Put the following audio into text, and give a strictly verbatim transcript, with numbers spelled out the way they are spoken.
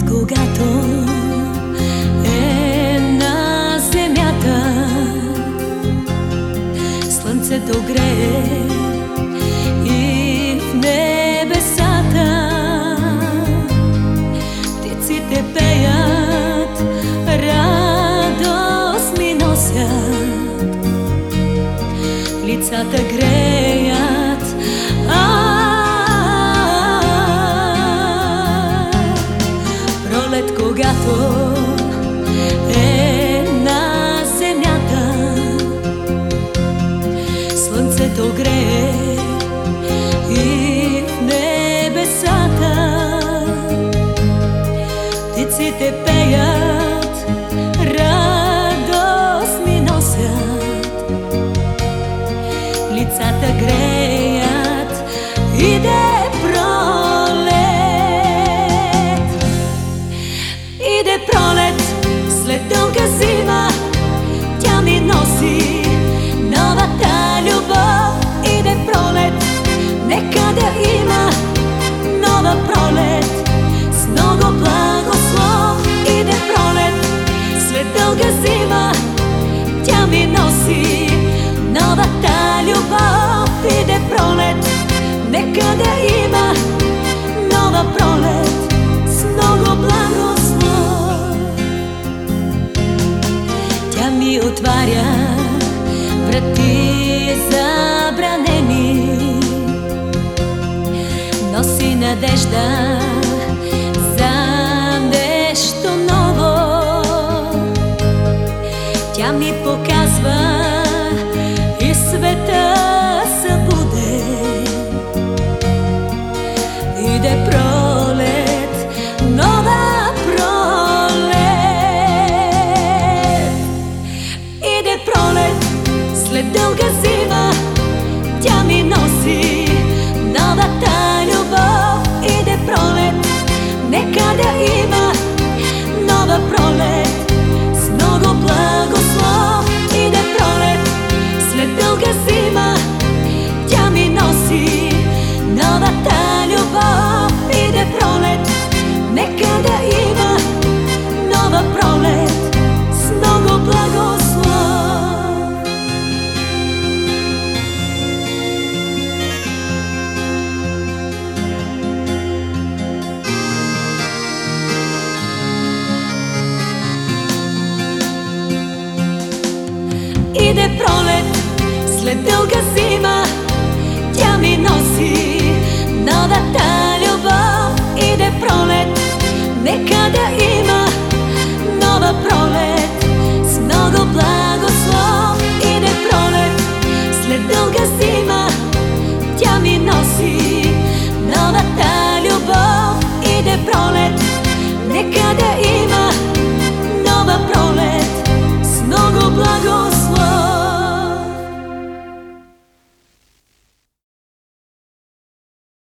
когато е на земята, слънцето грее и в небесата птиците пеят, радост ми носят, лицата греят. Пролет, когато е на земята, слънцето грее и в небесата птиците пеят, радост ми носят, лицата греят. Иде пролет, иде пролет, след дълга зима тя ми носи новата любов. Иде пролет, нека да има нова пролет с много благослов. Иде пролет, след дълга зима тя ми носи новата любов. Иде пролет, нека да има нова пролет с много благослов. Тя ми отваря врати забранени, носи надежда за нещо ново. Тя ми показва и света събуден. Иде пролет, нова пролет. Иде пролет, след дълга зима тя ми носи новата любов. Иде пролет, нека да има нова пролет с много благослов. Иде пролет, след дълга зима тя ми носи новата любов. Иде пролет, нека да има нова пролет с много благослов. Иде пролет, след дълга зима